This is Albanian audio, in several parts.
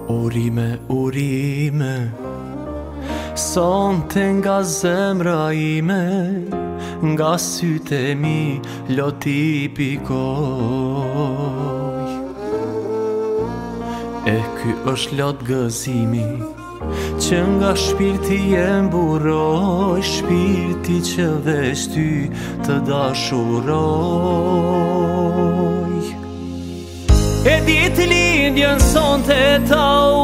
Urime, urime, sonte nga zemra ime, nga syte mi loti pikoj. Ky është lot gëzimi, që nga shpirti jem buroj, shpirti që veç ty të dashuroj. E ditë lindjen sonte ta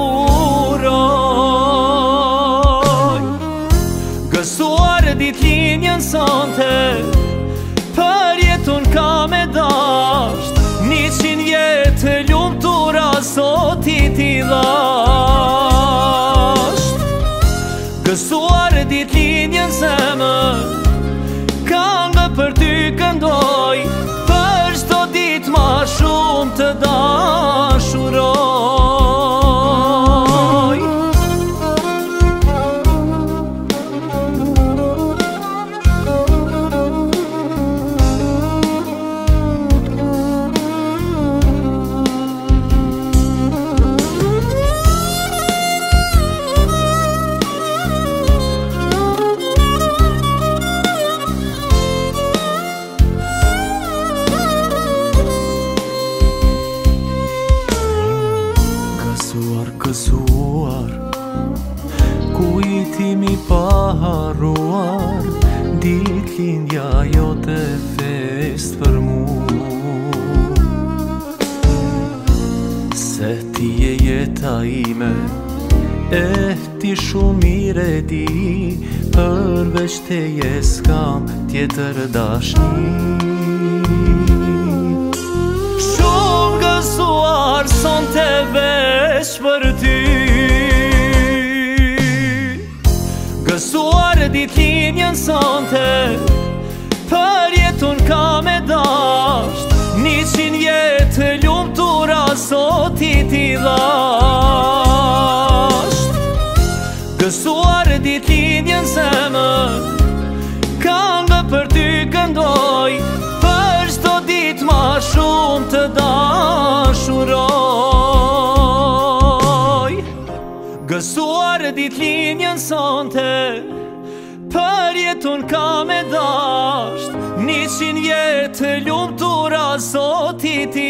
uroj, gëzuar ditë lindjen sonte, për jetun ka me dasht, 100 jetë lumtura Zoti t'i dhasht. Gëzuar ditë lindjen zemër, këngë për ty këndoj, për çdo ditë ma shumë të dashuroj. Gëzuar, kujtimi paharuar, ditë lindja jote fest për mu. Se ti je jeta ime, e ti shumë mire di, përveç teje s'kam tjetër dashni. Shumë gëzuar sonte veç për ty, gëzuar ditë lindjen sonte, për jetun ka me dasht, 100 jetë lumtura Zoti t'i dhasht. Gëzuar ditë lindjen zemër, këngë për ty këndoj, për çdo ditë ma shumë të dashuroj. Gëzuar ditë lindjen sonte, për jetun ka me dasht, 100 jetë lumtura Zoti t'i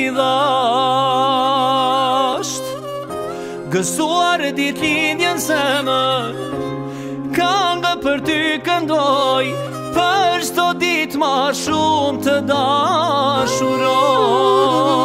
dhasht. Gëzuar ditë lindjen zemër, këngë për ty këndoj, për çdo ditë ma shumë të dashuroj.